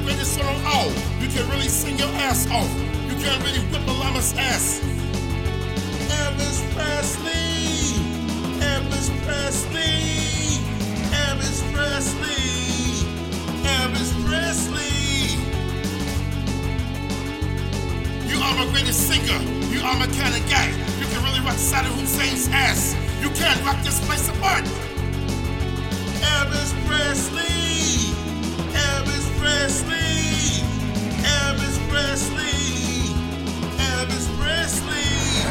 greatest one on all. You can really sing your ass off. You can't really whip a llama's ass. Elvis Presley, Elvis Presley, Elvis Presley, Elvis Presley. You are my greatest singer. You are my kind of guy. You can really rock Saddam Hussein's ass. You can't rock this place apart. Elvis Presley, Elvis Presley, Elvis Presley, Elvis Presley.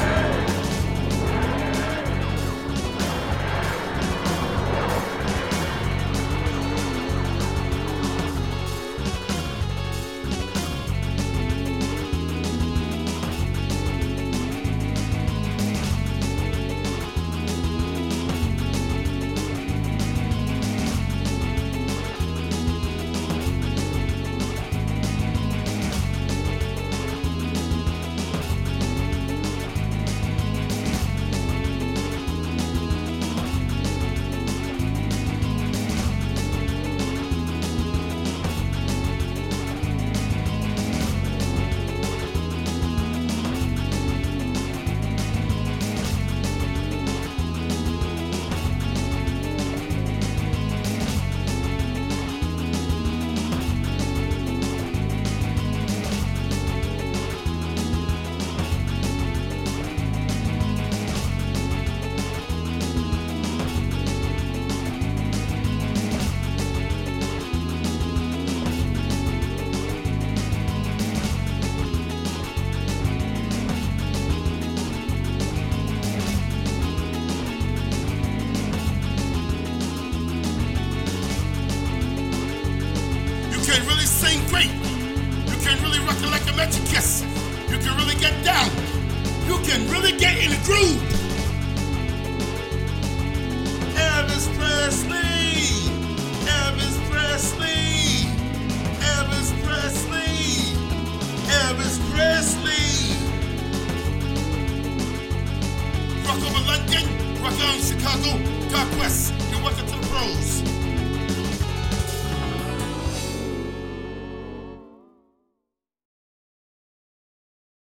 You can really sing great. You can really rock it like a magic kiss. You can really get down. You can really get in the groove. Elvis Presley, Elvis Presley, Elvis Presley, Elvis Presley. Rock over London, rock on Chicago, God bless. You're welcome to the pros.